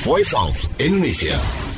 Voice of Indonesia.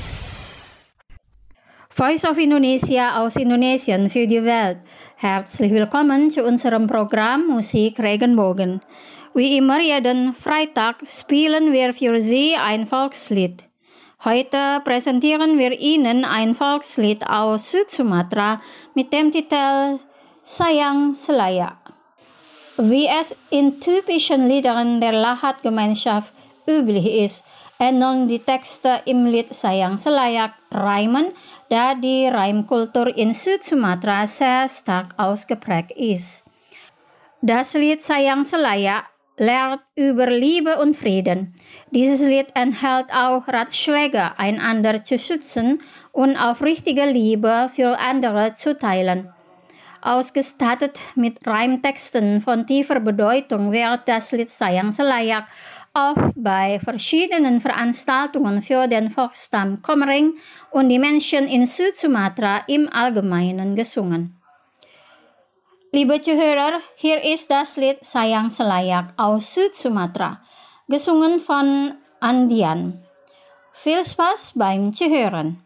Voice of Indonesia aus Indonesien für die Welt. Herzlich willkommen zu unserem Programm Musik Regenbogen. Wie immer jeden Freitag spielen wir für Sie ein Volkslied. Heute präsentieren wir Ihnen ein Volkslied aus Süd-Sumatra mit dem Titel Sayang Selaya. Wie es in typischen Liedern der Lahat-Gemeinschaft üblich ist, ähneln die Texte im Lied Sayang Selaya Reimen, da die Reimkultur in Süd-Sumatra sehr stark ausgeprägt ist. Das Lied Sayang Selaya lehrt über Liebe und Frieden. Dieses Lied enthält auch Ratschläge, einander zu schützen und aufrichtige Liebe für andere zu teilen. Ausgestattet mit Reimtexten von tiefer Bedeutung wird das Lied Sayang Selaya oft bei verschiedenen Veranstaltungen für den Volksstamm Komering und die Menschen in Süd-Sumatra im Allgemeinen gesungen. Liebe Zuhörer, hier ist das Lied Sayang Selaya aus Süd-Sumatra, gesungen von Andian. Viel Spaß beim Zuhören.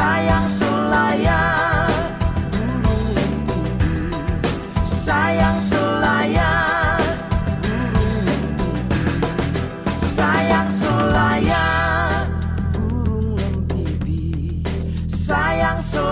sayang selaya, burung lempipi, sayang selaya, burung lempipi, sayang selaya, burung lempipi, sayang selaya.